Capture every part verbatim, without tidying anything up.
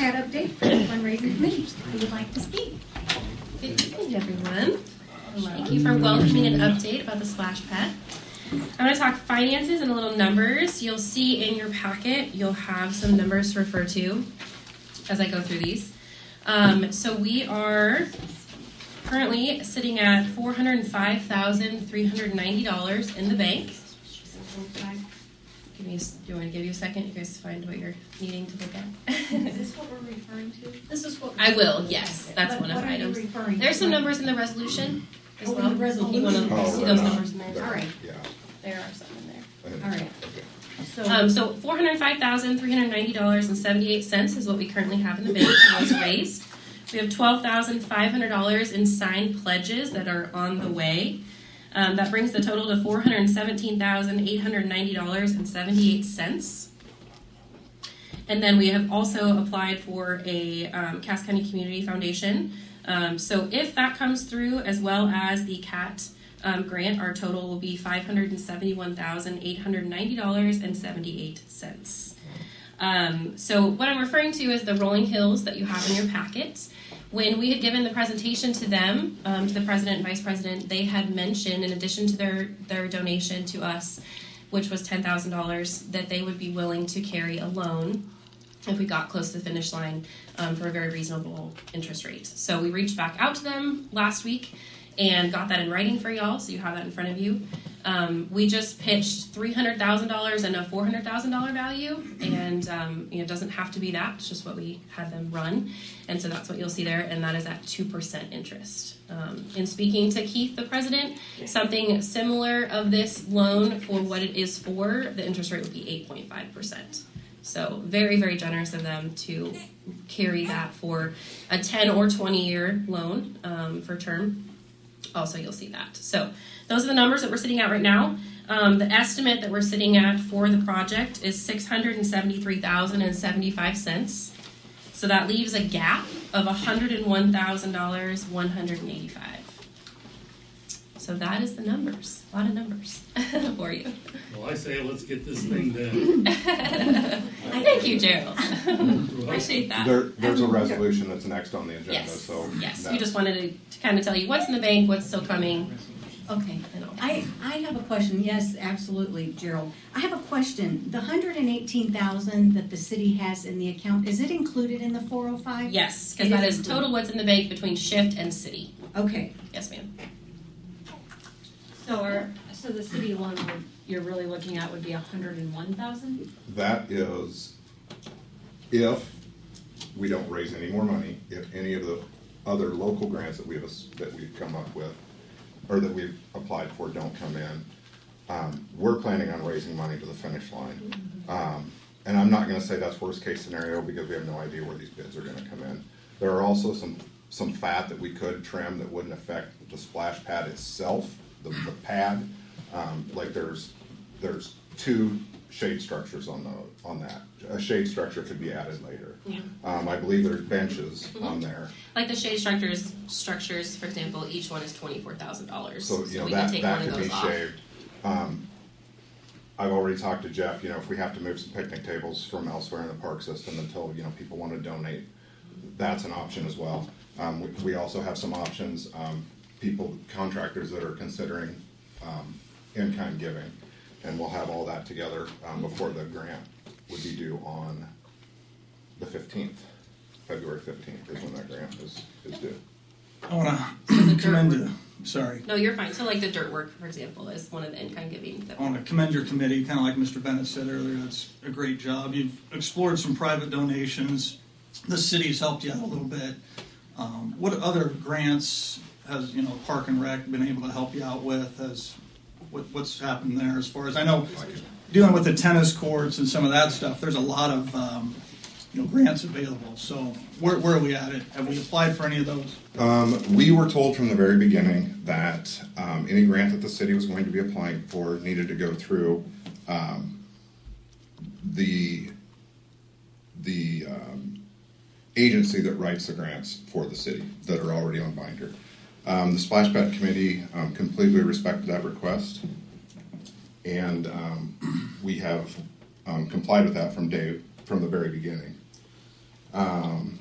Pad update for the fundraising committee. Who would like to speak? Good evening, everyone. Thank you for welcoming an update about the splash pad. I'm going to talk finances and a little numbers. You'll see in your packet, you'll have some numbers to refer to as I go through these. Um, so we are currently sitting at four hundred five thousand three hundred ninety dollars in the bank. Give me, do you want to give you a second? You guys find what you're needing to look at. Is this what we're referring to? This is what I will, yes. That's what, one of what the are items. You referring There's to? some numbers in the resolution as oh, well. The resolution. You want to oh, see right those now. numbers in there? All right. Yeah. There are some in there. All right. Okay. So, Um, so four hundred five thousand three hundred ninety dollars and seventy-eight cents is what we currently have in the bank that was raised. We have twelve thousand five hundred dollars in signed pledges that are on the way. Um, that brings the total to four hundred seventeen thousand eight hundred ninety dollars and seventy-eight cents. And then we have also applied for a um, Cass County Community Foundation. Um, so if that comes through, as well as the C A T um, grant, our total will be five hundred seventy-one thousand eight hundred ninety dollars and seventy-eight cents. Um, so what I'm referring to is the Rolling Hills that you have in your packet. When we had given the presentation to them, um, to the president and vice president, they had mentioned, in addition to their, their donation to us, which was ten thousand dollars, that they would be willing to carry a loan if we got close to the finish line um, for a very reasonable interest rate. So we reached back out to them last week and got that in writing for y'all, so you have that in front of you. Um, we just pitched three hundred thousand dollars and a four hundred thousand dollars value, and um, you know, it doesn't have to be that. It's just what we had them run, and so that's what you'll see there, and that is at two percent interest. Um, in speaking to Keith, the president, something similar of this loan for what it is for, the interest rate would be eight point five percent. So very, very generous of them to carry that for a ten or twenty year loan um, for term. Also, you'll see that. So those are the numbers that we're sitting at right now. Um, the estimate that we're sitting at for the project is six hundred seventy-three thousand seventy-five cents. So that leaves a gap of one hundred one thousand dollars and one hundred eighty-five cents. So that is the numbers. A lot of numbers for you. Well, I say let's get this thing done. Thank you, Gerald. Appreciate that. There, there's a resolution that's next on the agenda. Yes, So yes. that- We just wanted to, to kind of tell you what's in the bank, what's still coming. okay. And all. I, I have a question. Yes, absolutely, Gerald. I have a question. The one hundred eighteen thousand dollars that the city has in the account, is it included in the four oh five? Yes, because that is total what's in the bank between shift and city. Okay. Yes, ma'am. So, our, so the city loan would, you're really looking at would be a hundred and one thousand. That is if we don't raise any more money, if any of the other local grants that we have that we've come up with or that we've applied for don't come in. Um, we're planning on raising money to the finish line. Um, and I'm not going to say that's worst case scenario because we have no idea where these bids are going to come in. There are also some some fat that we could trim that wouldn't affect the splash pad itself, the, the pad. Um, like there's there's two shade structures on the on that. A shade structure could be added later. Yeah. Um, I believe there's benches Mhm. on there. Like the shade structures, structures, for example, each one is twenty-four thousand dollars. So, you know, we that, can take that one of could be those off. shaved. Um, I've already talked to Jeff, you know, if we have to move some picnic tables from elsewhere in the park system until, you know, people want to donate, that's an option as well. Um, we, we also have some options, um, people, contractors that are considering um, in-kind giving, and we'll have all that together um, before the grant would be due on the fifteenth. February fifteenth is when that grant is, is due. I want So the to dirt commend work- you. Sorry. No, you're fine. So like the dirt work, for example, is one of the in-kind giving. That I want to commend your committee, kind of like Mister Bennett said earlier. That's a great job. You've explored some private donations. The city's helped you out a little bit. Um, what other grants has, you know, Park and Rec been able to help you out with? Has what, what's happened there as far as I know, dealing with the tennis courts and some of that stuff, there's a lot of um, you know, grants available. So where, where are we at it? Have we applied for any of those? Um, we were told from the very beginning that um, any grant that the city was going to be applying for needed to go through um, the the um, agency that writes the grants for the city that are already on binder. Um, the Splash Pad Committee um, completely respected that request, and um, we have um, complied with that from day from the very beginning. Um,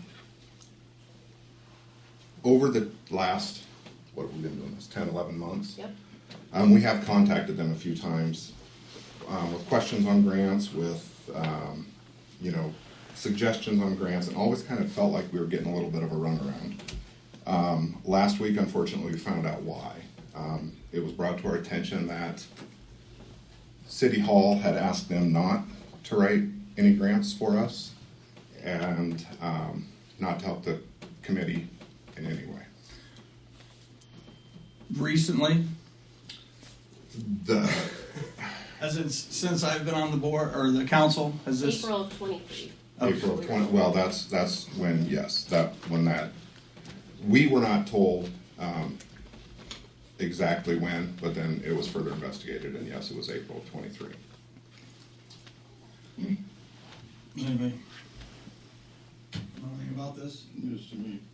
over the last, what have we been doing this, ten, eleven months? Yep. Um, we have contacted them a few times um, with questions on grants, with, um, you know, suggestions on grants, and always kind of felt like we were getting a little bit of a runaround. Um, last week, unfortunately, we found out why. Um, it was brought to our attention that City Hall had asked them not to write any grants for us and um, not to help the committee in any way. Recently, The as in since I've been on the board or the council, has this April of twenty-three. April twentieth, well, that's, that's when, yes, that, when that, we were not told um, exactly when, but then it was further investigated, and yes, it was April of twenty-three. Anybody know anything about this? News to me.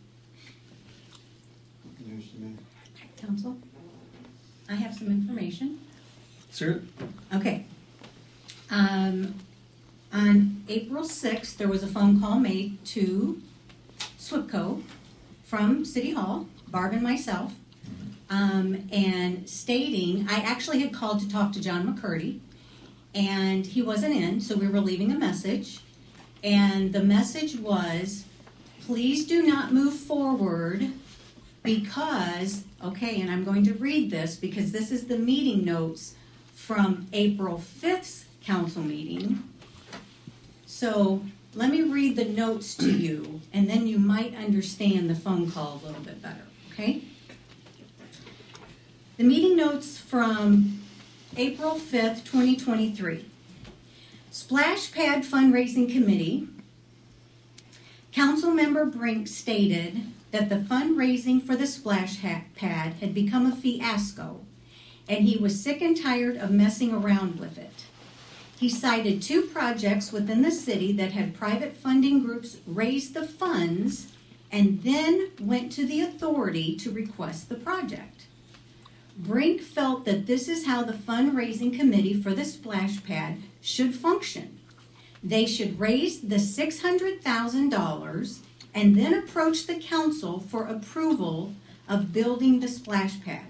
News to me. Council, I have some information. Sir? Okay. Um, on April sixth, there was a phone call made to SWIPCO from City Hall, Barb and myself, um, and stating, I actually had called to talk to John McCurdy, and he wasn't in, so we were leaving a message. And the message was, please do not move forward because, okay, and I'm going to read this because this is the meeting notes from April fifth council meeting. So let me read the notes to you, and then you might understand the phone call a little bit better, okay? The meeting notes from April fifth, twenty twenty-three. Splash Pad Fundraising Committee. Councilmember Brink stated that the fundraising for the splash pad had become a fiasco, and he was sick and tired of messing around with it. He cited two projects within the city that had private funding groups raise the funds and then went to the authority to request the project. Brink felt that this is how the fundraising committee for the splash pad should function. They should raise the six hundred thousand dollars and then approach the council for approval of building the splash pad.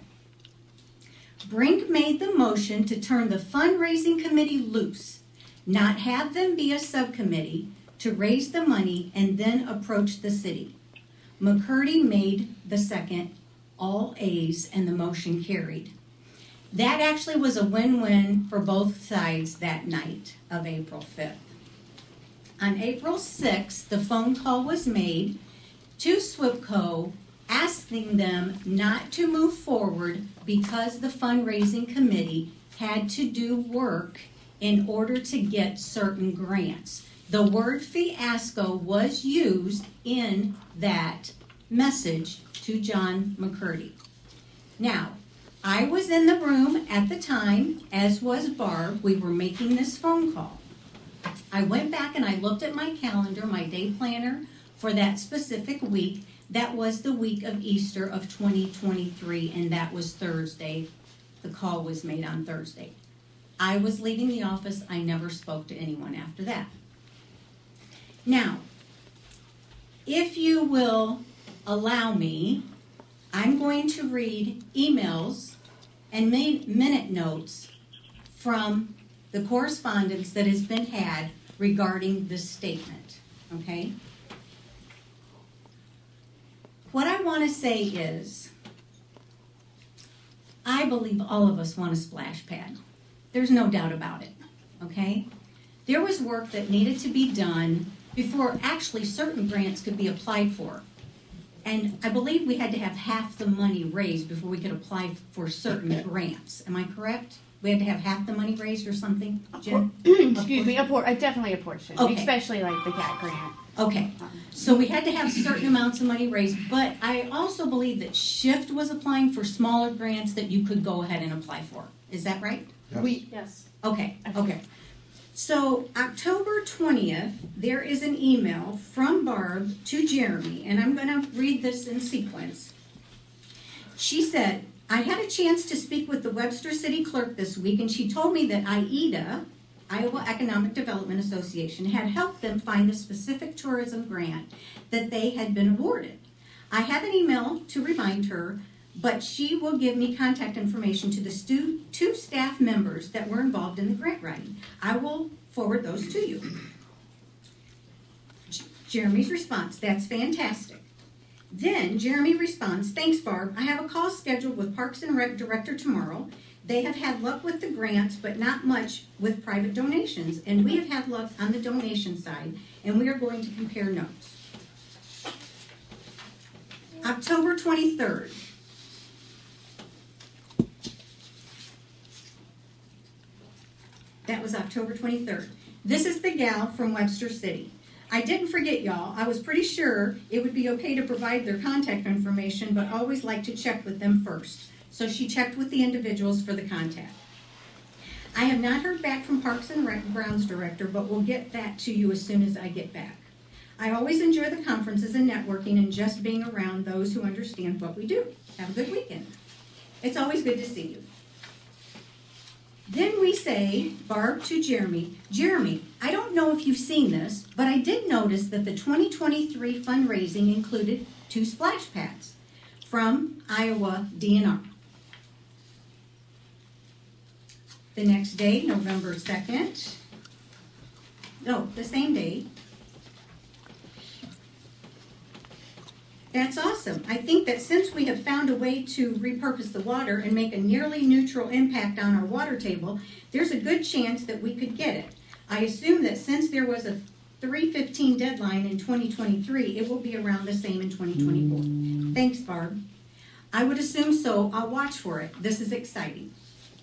Brink made the motion to turn the fundraising committee loose, not have them be a subcommittee to raise the money and then approach the city. McCurdy made the second, all A's, and the motion carried. That actually was a win-win for both sides that night of April fifth. On April sixth, the phone call was made to SWIPCO asking them not to move forward because the fundraising committee had to do work in order to get certain grants. The word fiasco was used in that message to John McCurdy. Now, I was in the room at the time, as was Barb. We were making this phone call. I went back and I looked at my calendar, my day planner for that specific week. That was the week of Easter of twenty twenty-three, and that was Thursday. The call was made on Thursday. I was leaving the office. I never spoke to anyone after that. Now, if you will allow me, I'm going to read emails and minute notes from the correspondence that has been had regarding this statement, okay? What I want to say is, I believe all of us want a splash pad. There's no doubt about it, okay? There was work that needed to be done before actually certain grants could be applied for. And I believe we had to have half the money raised before we could apply for certain grants. Am I correct? We had to have half the money raised or something, Jen? Excuse me, a por- uh, definitely a portion, Okay. especially like the C A T grant. Okay, so we had to have certain amounts of money raised, but I also believe that Shift was applying for smaller grants that you could go ahead and apply for. Is that right? Yes. We Yes. Okay, okay. So October twentieth, there is an email from Barb to Jeremy, and I'm going to read this in sequence. She said, I had a chance to speak with the Webster City Clerk this week, and she told me that I E D A, Iowa Economic Development Association had helped them find the specific tourism grant that they had been awarded. I have an email to remind her, but she will give me contact information to the stu- two staff members that were involved in the grant writing. I will forward those to you. J- Jeremy's response, that's fantastic. Then Jeremy responds, thanks Barb, I have a call scheduled with Parks and Rec Director tomorrow. They have had luck with the grants, but not much with private donations, and we have had luck on the donation side, and we are going to compare notes. October twenty-third. That was October twenty-third. This is the gal from Webster City. I didn't forget, y'all. I was pretty sure it would be okay to provide their contact information, but always like to check with them first. So she checked with the individuals for the contact. I have not heard back from Parks and Rec Grounds Director, but we'll get that to you as soon as I get back. I always enjoy the conferences and networking and just being around those who understand what we do. Have a good weekend. It's always good to see you. Then we say, Barb to Jeremy, Jeremy, I don't know if you've seen this, but I did notice that the twenty twenty-three fundraising included two splash pads from Iowa D N R. The next day, November second, no, the same day. That's awesome. I think that since we have found a way to repurpose the water and make a nearly neutral impact on our water table, there's a good chance that we could get it. I assume that since there was a three fifteen deadline in twenty twenty-three, it will be around the same in twenty twenty-four. Thanks, Barb. I would assume so. I'll watch for it. This is exciting.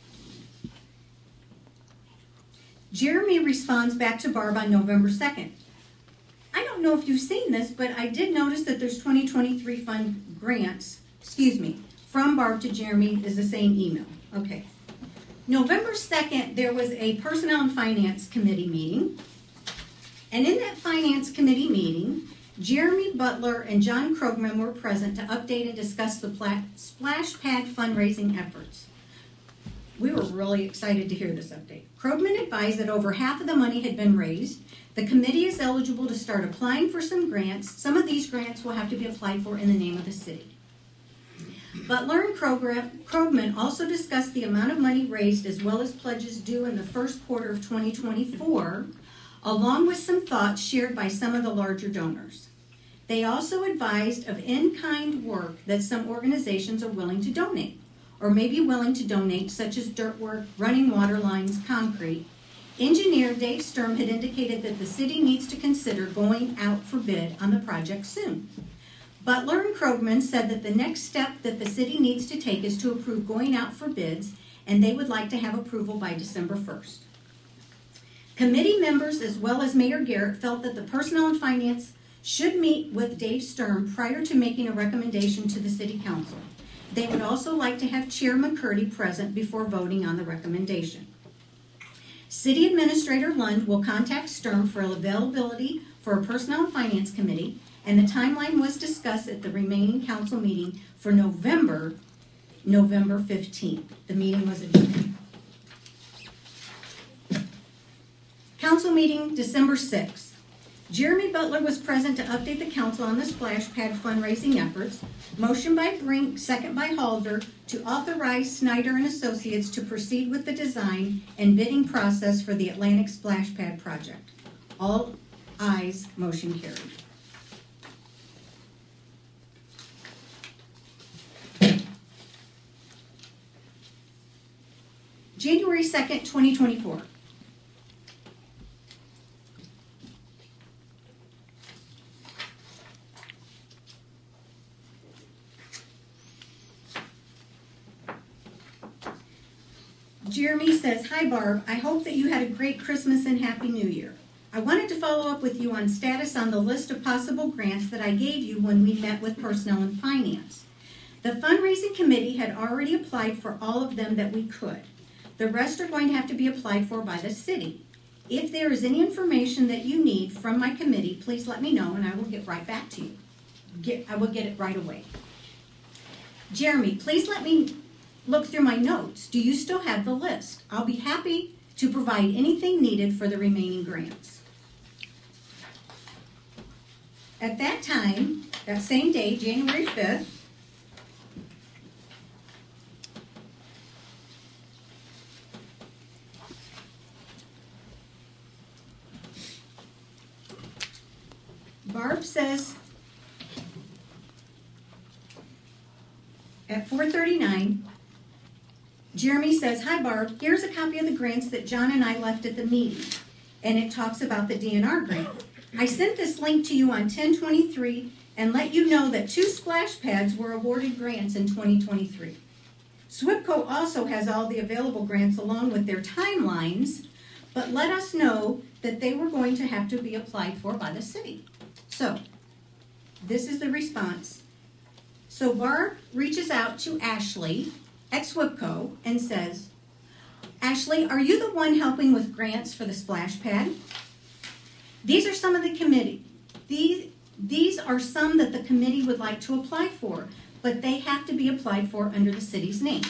Jeremy responds back to Barb on November second. I don't know if you've seen this, but I did notice that there's twenty twenty-three fund grants, excuse me, from Barb to Jeremy is the same email. Okay. November second, there was a Personnel and Finance Committee meeting. And in that Finance Committee meeting, Jeremy Butler and John Krogman were present to update and discuss the pla- splash pad fundraising efforts. We were really excited to hear this update. Krogman advised that over half of the money had been raised. The committee is eligible to start applying for some grants. Some of these grants will have to be applied for in the name of the city. Butler and Krogman also discussed the amount of money raised as well as pledges due in the first quarter of twenty twenty-four, along with some thoughts shared by some of the larger donors. They also advised of in-kind work that some organizations are willing to donate, or may be willing to donate, such as dirt work, running water lines, concrete. Engineer Dave Sturm had indicated that the city needs to consider going out for bid on the project soon. Butler and Krogman said that the next step that the city needs to take is to approve going out for bids, and they would like to have approval by December first. Committee members, as well as Mayor Garrett, felt that the Personnel and Finance should meet with Dave Sturm prior to making a recommendation to the City Council. They would also like to have Chair McCurdy present before voting on the recommendation. City Administrator Lund will contact Sturm for availability for a Personnel and Finance Committee, and the timeline was discussed at the remaining council meeting for November, November fifteenth. The meeting was adjourned. Council meeting December sixth. Jeremy Butler was present to update the council on the splash pad fundraising efforts. Motion by Brink, second by Halder, to authorize Snyder and Associates to proceed with the design and bidding process for the Atlantic Splash Pad project. All ayes, motion carried. January second, twenty twenty-four. Jeremy says, hi Barb, I hope that you had a great Christmas and Happy New Year. I wanted to follow up with you on status on the list of possible grants that I gave you when we met with Personnel and Finance. The fundraising committee had already applied for all of them that we could. The rest are going to have to be applied for by the city. If there is any information that you need from my committee, please let me know and I will get right back to you. Get, I will get it right away. Jeremy, please let me look through my notes. Do you still have the list? I'll be happy to provide anything needed for the remaining grants. At that time, that same day, January fifth, Barb says, at four thirty-nine, Jeremy says, "Hi Barb, here's a copy of the grants that John and I left at the meeting." And it talks about the D N R grant. "I sent this link to you on ten twenty-three and let you know that two splash pads were awarded grants in twenty twenty-three. SWPCO also has all the available grants along with their timelines, but let us know that they were going to have to be applied for by the city." So, this is the response. So Barb reaches out to Ashley at SWPCO and says, "Ashley, are you the one helping with grants for the splash pad? These are some of the committee. These, these are some that the committee would like to apply for, but they have to be applied for under the city's name."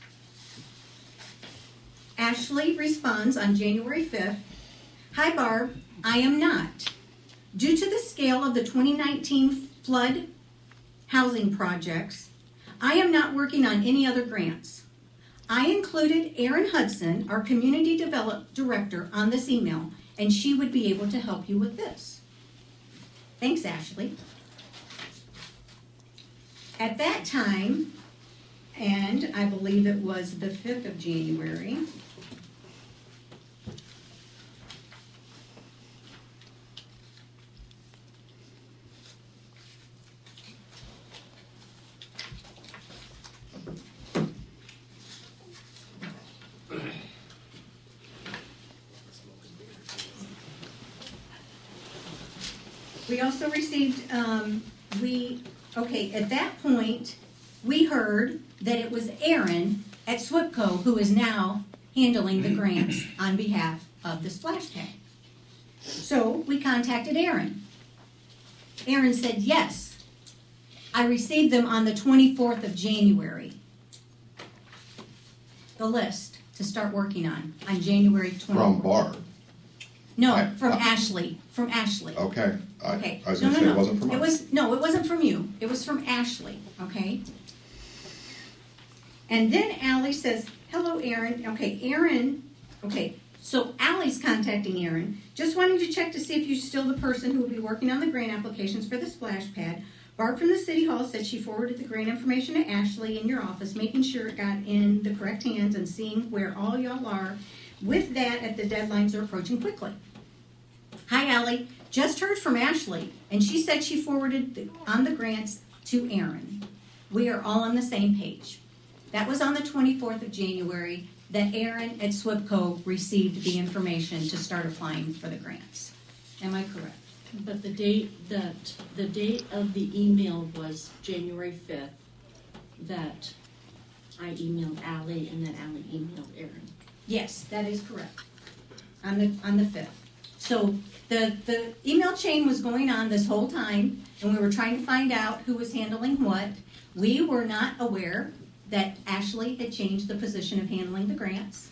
Ashley responds on January fifth, "Hi Barb, I am not. Due to the scale of the twenty nineteen flood housing projects, I am not working on any other grants. I included Erin Hudson, our community development director, on this email, and she would be able to help you with this. Thanks, Ashley." At that time, and I believe it was the fifth of January, we also received, um, we, okay, at that point, we heard that it was Erin at SWPCO who is now handling the grants on behalf of the splash pad. So we contacted Erin. Erin said, "Yes, I received them on the twenty-fourth of January. The list to start working on, on January twenty-fourth. From Barb. No, I- from I- Ashley, from Ashley. Okay. I, Okay. I was No, going to no, say no. it wasn't from us. It was, no, it wasn't from you. It was from Ashley, okay? And then Allie says, "Hello, Erin." Okay, Erin, okay, so Allie's contacting Erin, "Just wanting to check to see if you're still the person who will be working on the grant applications for the splash pad. Barb from the City Hall said she forwarded the grant information to Ashley in your office, making sure it got in the correct hands and seeing where all y'all are. With that, at the deadlines are approaching quickly. Hi, Allie. Just heard from Ashley, and she said she forwarded the, on the grants to Erin. We are all on the same page." That was on the twenty-fourth of January that Erin at SWPCO received the information to start applying for the grants. Am I correct? But the date that, the date of the email was January fifth, that I emailed Ally and then Ally emailed Erin. Yes, that is correct. On the on the fifth. So the the email chain was going on this whole time, and we were trying to find out who was handling what. We were not aware that Ashley had changed the position of handling the grants.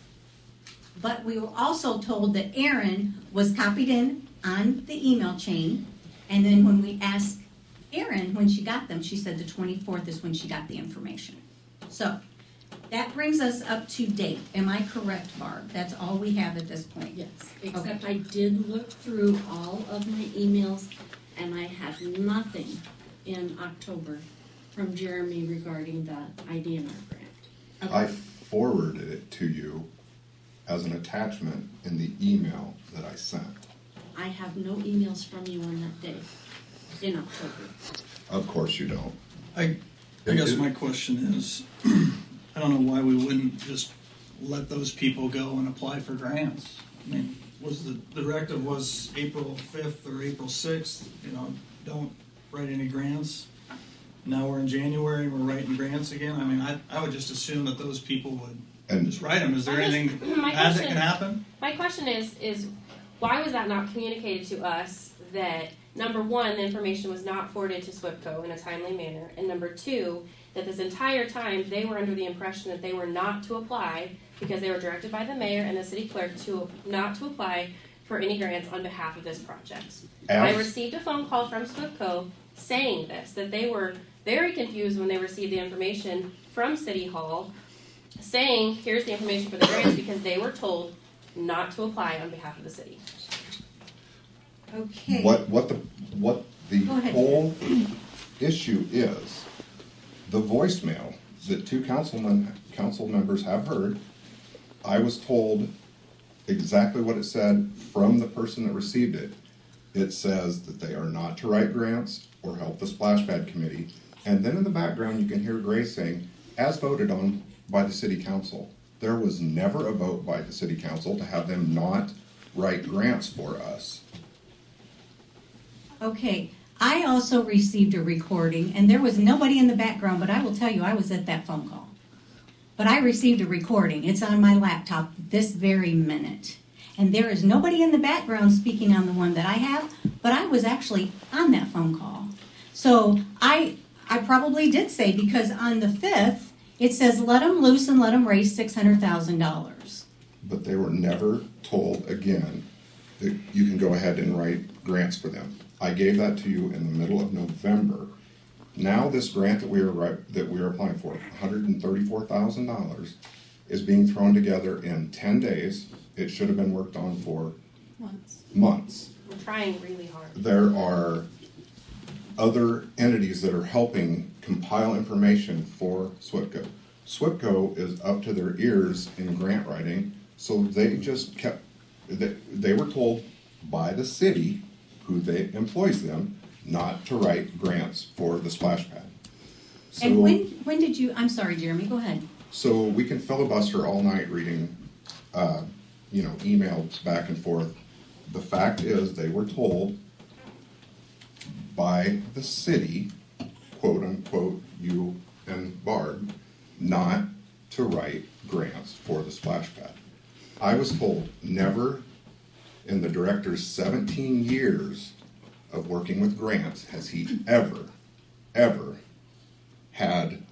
But we were also told that Erin was copied in on the email chain, and then when we asked Erin when she got them, she said the twenty-fourth is when she got the information. So that brings us up to date. Am I correct, Barb? That's all we have at this point. Yes, except Okay. I did look through all of my emails and I have nothing in October from Jeremy regarding the I D N R grant. I forwarded it to you as an attachment in the email that I sent. I have no emails from you on that day in October. Of course you don't. I, I guess my question is, I don't know why we wouldn't just let those people go and apply for grants. I mean, was the, the directive was April fifth or April sixth, you know, don't write any grants. Now we're in January and we're writing grants again. I mean, I, I would just assume that those people would And just write them. Is there I just- anything my bad that question- can happen? My question is, is why was that not communicated to us that, number one, the information was not forwarded to SWPCO in a timely manner, and number two, that this entire time they were under the impression that they were not to apply because they were directed by the mayor and the city clerk to not to apply for any grants on behalf of this project. I As- received a phone call from SWIFTCO saying this, that they were very confused when they received the information from City Hall saying, here's the information for the grants, because they were told not to apply on behalf of the city. Okay. What, what the, what the Go ahead. whole issue is, the voicemail that two councilmen, council members have heard, I was told exactly what it said from the person that received it. It says that they are not to write grants or help the splash pad committee. And then in the background, you can hear Grace saying, as voted on by the city council. There was never a vote by the city council to have them not write grants for us. Okay, I also received a recording, and there was nobody in the background, but I will tell you, I was at that phone call. But I received a recording. It's on my laptop this very minute. And there is nobody in the background speaking on the one that I have, but I was actually on that phone call. So I, I probably did say, because on the fifth, it says, let them loose and let them raise six hundred thousand dollars. But they were never told again that you can go ahead and write grants for them. I gave that to you in the middle of November. Now this grant that we are right, that we are applying for, one hundred thirty-four thousand dollars, is being thrown together in ten days. It should have been worked on for Months. months. We're trying really hard. There are other entities that are helping compile information for SWIPCO. SWIPCO is up to their ears in grant writing, so they just kept, they, they were told by the city, who they employs them, not to write grants for the splash pad. So, And when, when did you, I'm sorry, Jeremy, go ahead. so we can filibuster all night reading, uh, you know, emails back and forth. The fact is, they were told by the city, quote unquote, you and Barb, not to write grants for the splash pad. I was told never in the director's seventeen years of working with grants has he ever, ever had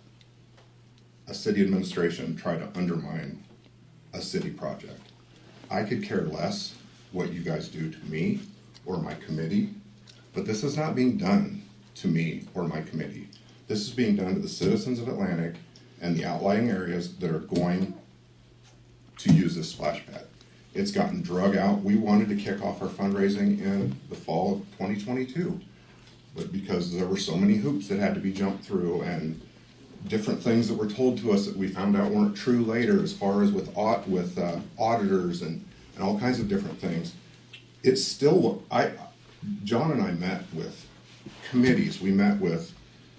a city administration try to undermine a city project. I could care less what you guys do to me or my committee, but this is not being done to me or my committee. This is being done to the citizens of Atlantic and the outlying areas that are going to use this splash pad. It's gotten drug out. We wanted to kick off our fundraising in the fall of twenty twenty-two, but because there were so many hoops that had to be jumped through and different things that were told to us that we found out weren't true later, as far as with aud- with uh, auditors and, and all kinds of different things, it's still, I, John and I met with committees. We met with,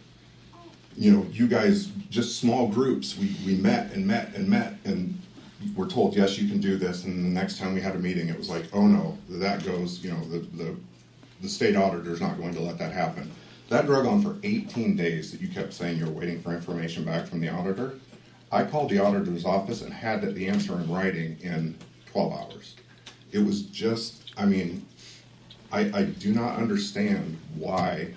you know, you guys, just small groups. We, we met and met and met and we're told, yes, you can do this. And the next time we had a meeting, it was like, oh no, that goes, you know, the, the, the state auditor's not going to let that happen. That drug on for eighteen days that you kept saying you were waiting for information back from the auditor. I called the auditor's office and had the answer in writing in twelve hours. It was just, I mean, I, I do not understand why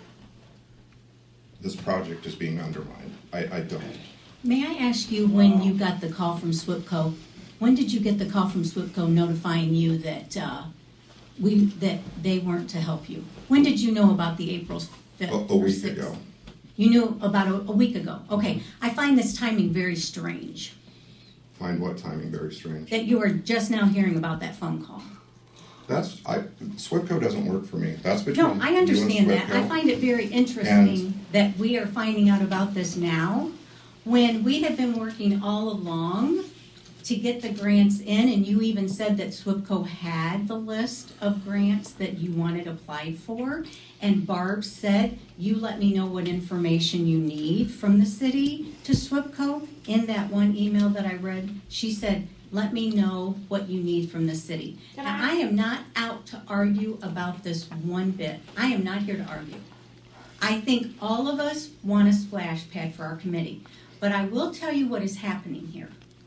this project is being undermined. I, I don't. May I ask you, when you got the call from SWIPCO, when did you get the call from SWIPCO notifying you that uh, we that they weren't to help you? When did you know about the April fifth A, a or week sixth? ago. You knew about a, a week ago. Okay. I find this timing very strange, Find what timing very strange. that you are just now hearing about that phone call. That's, I, SWIPCO doesn't work for me. That's between No, I you and understand that. I SWIPCO. find it very interesting And- that we are finding out about this now, when we have been working all along to get the grants in, and you even said that SWIPCO had the list of grants that you wanted applied for, and Barb said, you let me know what information you need from the city to SWIPCO. In that one email that I read, she said, let me know what you need from the city. Can Now, I- I am not out to argue about this one bit. I am not here to argue. I think all of us want a splash pad for our committee. But I will tell you what is happening here.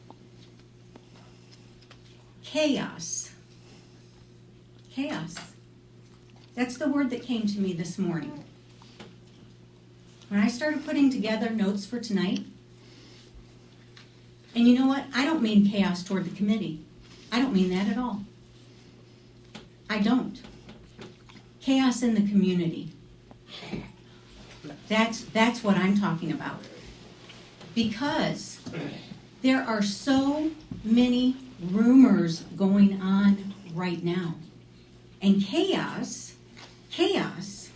Chaos. Chaos. That's the word that came to me this morning. When I started putting together notes for tonight, And you know what? I don't mean chaos toward the committee. I don't mean that at all. I don't. Chaos in the community. That's, that's what I'm talking about. Because there are so many rumors going on right now. And chaos, chaos,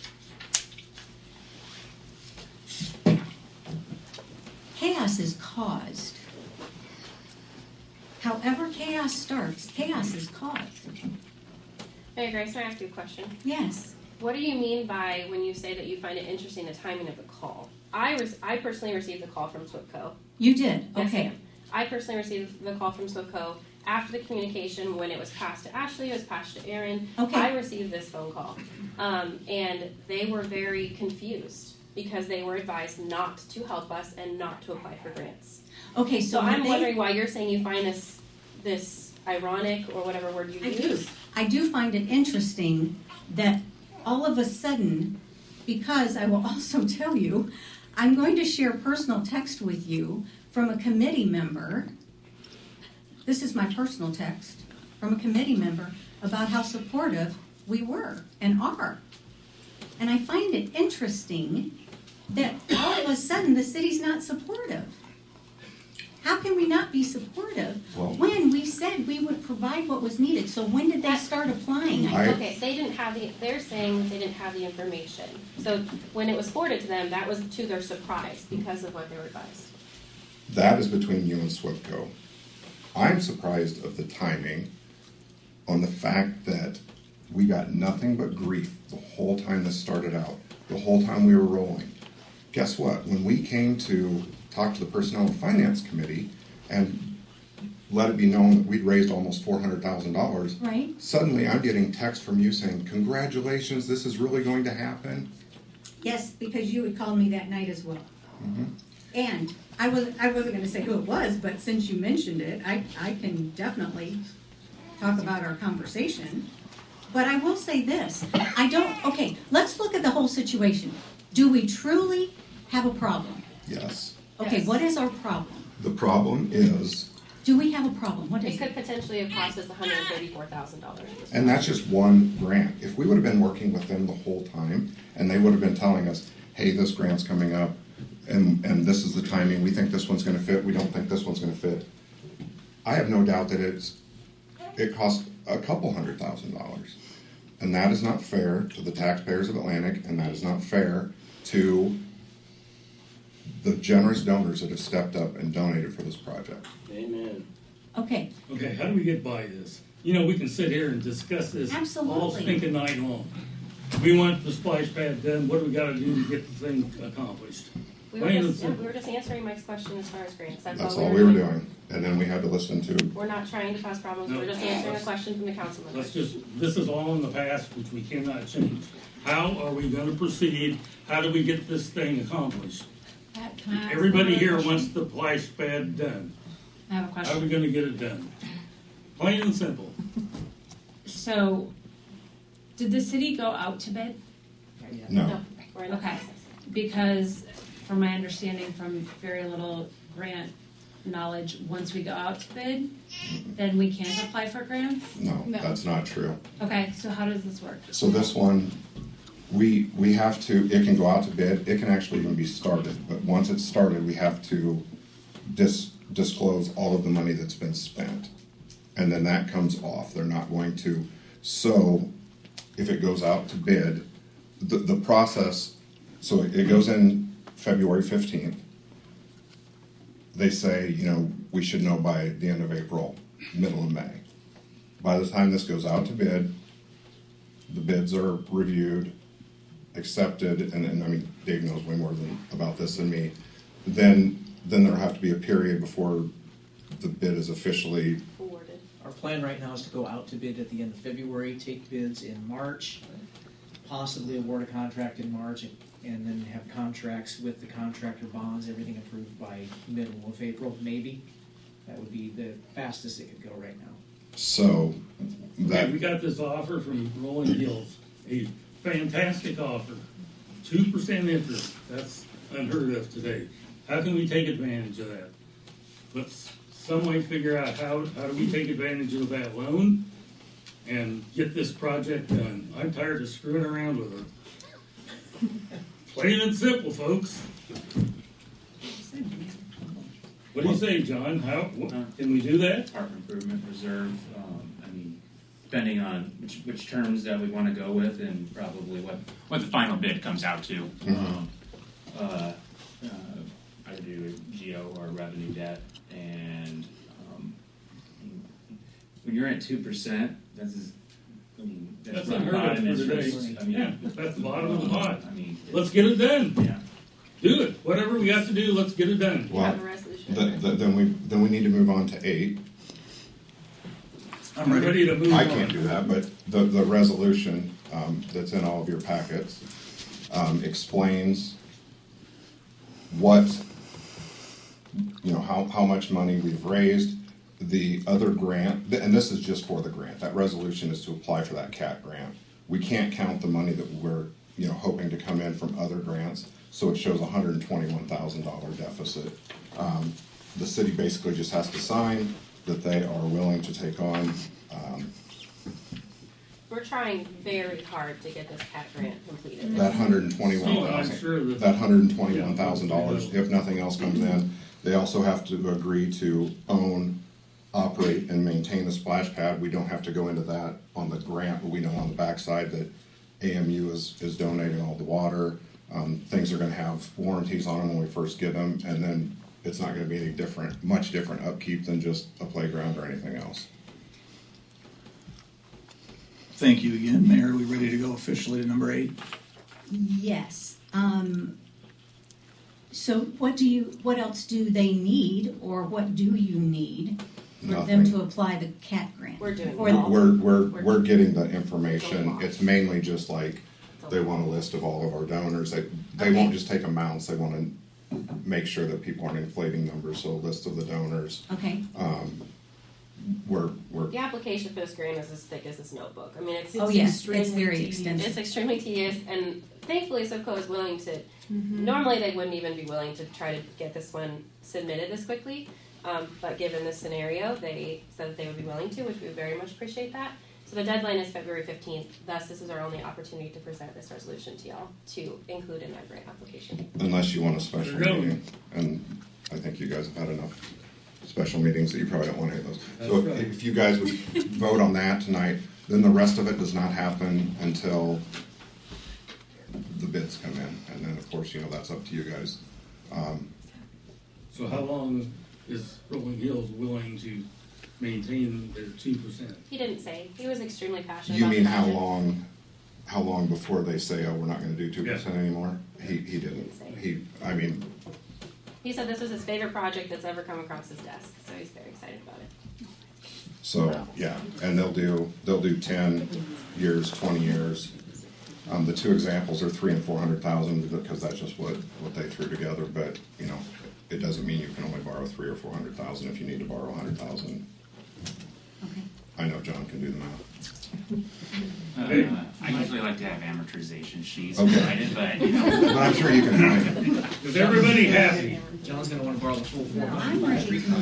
chaos is caused. However chaos starts, chaos is caused. Mary Grace, can I ask you a question? Yes. What do you mean by when you say that you find it interesting the timing of the call? I, re- I personally received the call from SWIPCO. You did? Yes, Okay. ma'am. I personally received the call from SWIPCO after the communication when it was passed to Ashley, it was passed to Aaron. Okay. I received this phone call. Um, and they were very confused because they were advised not to help us and not to apply for grants. Okay, so, So I'm they, wondering why you're saying you find this this ironic or whatever word you I do. use. I do find it interesting that all of a sudden, because I will also tell you, I'm going to share personal text with you from a committee member. This is my personal text from a committee member about how supportive we were and are. And I find it interesting that all of a sudden the city's not supportive. How can we not be supportive Well- when we said we would provide what was needed? So when did they start applying? I- Okay, they didn't have the, they're saying they didn't have the information. So when it was forwarded to them, that was to their surprise because of what they were advised. That is between you and SWIPCO. I'm surprised of the timing on the fact that we got nothing but grief the whole time this started out, the whole time we were rolling. Guess what? When we came to talk to the Personnel and Finance Committee and let it be known that we'd raised almost four hundred thousand dollars, Right? suddenly I'm getting text from you saying, congratulations, this is really going to happen. Yes, because you had called me that night as well. Mm-hmm. And I was I wasn't going to say who it was, but since you mentioned it, I, I can definitely talk about our conversation. But I will say this. I don't okay, let's look at the whole situation. Do we truly have a problem? Yes. Okay, Yes. what is our problem? The problem is, Do we have a problem? What is It could it? potentially have cost us one hundred thirty-four thousand dollars. and that's just one grant. If we would have been working with them the whole time, and they would have been telling us, hey, this grant's coming up, and, and this is the timing, we think this one's gonna fit, we don't think this one's gonna fit. I have no doubt that it's, it cost a couple hundred thousand dollars. And that is not fair to the taxpayers of Atlantic, and that is not fair to the generous donors that have stepped up and donated for this project. Amen. Okay, Okay, how do we get by this? You know, we can sit here and discuss this all Absolutely. stinking night long. We want the splash pad done, what do we gotta do to get the thing accomplished? We were Plain and just, yeah, simple. we were just answering Mike's question as far as grants. That's, That's all, all we were doing. And then we had to listen to, We're not trying to cause problems. No. We're just answering a question from the council Let's members. just, this is all in the past, which we cannot change. How are we gonna proceed? How do we get this thing accomplished? Can I ask Everybody another here question? wants the splash pad done. I have a How are question. we gonna get it done? Plain and simple. So, did the city go out to bid? no. We're in the Okay. process. Because, from my understanding from very little grant knowledge, once we go out to bid, then we can't apply for grants? No, No. that's not true. Okay, so how does this work? So this one, we, we have to, it can go out to bid, it can actually even be started, but once it's started, we have to dis, disclose all of the money that's been spent. And then that comes off, they're not going to, so if it goes out to bid, the, the process, so it, it goes in February fifteenth. They say, you know, we should know by the end of April, middle of May. By the time this goes out to bid, the bids are reviewed, accepted, and, and I mean, Dave knows way more than, about this than me. Then, then there'll have to be a period before the bid is officially, Awarded. Our plan right now is to go out to bid at the end of February, take bids in March, possibly award a contract in March, and then have contracts with the contractor bonds, everything approved by middle of April, maybe. That would be the fastest it could go right now. so Okay, that, we got this offer from Rolling Hills, a fantastic offer, two percent interest, that's unheard of today. How can we take advantage of that? let's some way figure out how, how do we take advantage of that loan and get this project done. I'm tired of screwing around with it. Plain and simple, folks. What do you say, John? How, what, can we do that? Park improvement reserve, um, I mean, depending on which, which terms that we want to go with and probably what, what the final bid comes out to. Mm-hmm. Um, uh, uh, either do G O or revenue debt, and um, when you're at two percent, that's, I mean, that's, That's rock unheard of bottom for today. interest. I mean, Yeah, that's the bottom of the pot. I mean, Let's get it done. yeah. Do it. Whatever we have to do, let's get it done. Well, Have a resolution. th- th- then we, then we need to move on to eight. I'm I'm ready. ready to move on. I can't do that, but the, the resolution, um, that's in all of your packets, um, explains what, you know, how, how much money we've raised, the other grant, and this is just for the grant. That resolution is to apply for that C A T grant. We can't count the money that we're, you know, hoping to come in from other grants, so it shows a hundred and twenty-one thousand dollar deficit. Um, the city basically just has to sign that they are willing to take on, um, We're trying very hard to get this C A T grant completed. that hundred and So twenty-one I'm thousand, sure that. that hundred and twenty-one thousand dollars, if nothing else comes in. They also have to agree to own, operate, and maintain the splash pad. We don't have to go into that on the grant, but we know on the backside that A M U is, is donating all the water. Um, things are gonna have warranties on them when we first get them, and then it's not gonna be any different, much different upkeep than just a playground or anything else. Thank you again, Mayor. Are we ready to go officially to number eight? Yes. Um, so what do you, what else do they need, or what do you need for them Nothing. to apply the C A T grant? We're doing Or it the- all. We're, we're, we're getting the information. It's mainly just like, they want a list of all of our donors. They, they won't Okay. just take amounts. They want to make sure that people aren't inflating numbers, so a list of the donors. Okay, We're, we're, The application for this grant is as thick as this notebook. I mean, it's oh yes, it's extremely very tedious. extensive. It's extremely tedious, and thankfully, SWPCO is willing to. Normally, they wouldn't even be willing to try to get this one submitted this quickly, um, but given this scenario, they said that they would be willing to, which we very much appreciate that. So the deadline is February fifteenth. Thus, this is our only opportunity to present this resolution to y'all to include in our grant application. unless you want a special There you go. meeting, and I think you guys have had enough special meetings that you probably don't want any of those. That's So right. if you guys would vote on that tonight, then the rest of it does not happen until the bids come in, and then, of course, you know, that's up to you guys. Um, So how long is Rolling Hills willing to maintain their two percent? He didn't say. He was extremely passionate You about mean the how project. long, how long before they say, oh, we're not gonna do two percent anymore? He, he didn't, he, I mean, He said this was his favorite project that's ever come across his desk, so he's very excited about it. so, yeah, and they'll do, they'll do ten years, twenty years. Um, the two examples are three and four hundred thousand, because that's just what, what they threw together, but, you know, it doesn't mean you can only borrow three or four hundred thousand if you need to borrow a hundred thousand. Okay. I know John can do the math. Uh, I usually like to have amortization sheets Okay. provided, but, you know. But I'm sure you can find it. Is everybody happy? John's gonna wanna borrow the full four I'm hundred. ready to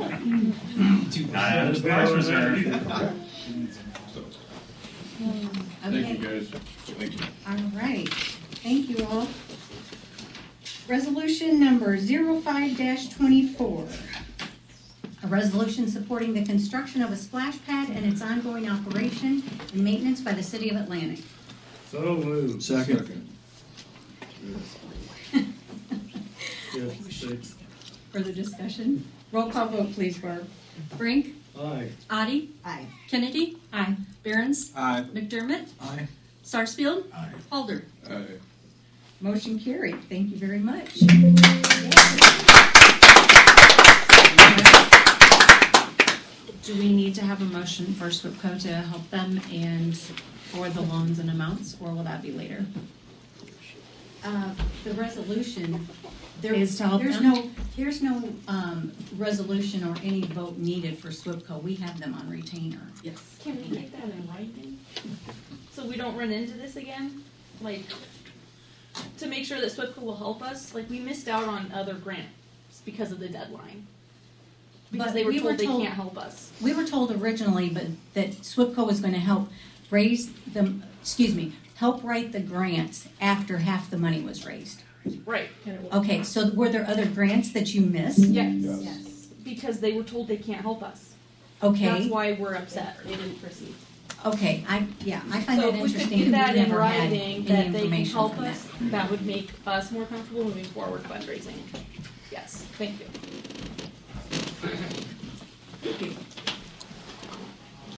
go. Not out of the splash reserve. So, Okay. guys. Thank you. All right, thank you all. Resolution number zero five dash twenty-four. A resolution supporting the construction of a splash pad and its ongoing operation and maintenance by the city of Atlantic. So moved. Second. Yes, six. Further discussion? Roll call vote, please, Barb. Brink, Aye. Addie, Aye. Kennedy, Aye. Behrens, Aye. McDermott, Aye. Sarsfield, Aye. Halder. Motion carried. Thank you very much. Do we need to have a motion for SWPCO to help them and for the loans and amounts, or will that be later? Uh, The resolution, there, Is to help there's them? no, there's no um, resolution or any vote needed for SWPCO. We have them on retainer. Yes. Can we get that in writing? So we don't run into this again? Like, to make sure that SWPCO will help us? Like, we missed out on other grants because of the deadline. because But they were we told were they told- can't help us. We were told originally, but that SWPCO was going to help raise them, excuse me, help write the grants after half the money was raised. Right. Okay, so were there other grants that you missed? Yes. Yes. Yes. Because they were told they can't help us. Okay. That's why we're upset. They didn't proceed. Okay, I, yeah, I find So that if we could interesting. get that we in never had writing, any that they can information help from us, that. that would make us more comfortable moving forward fundraising. Yes, thank you.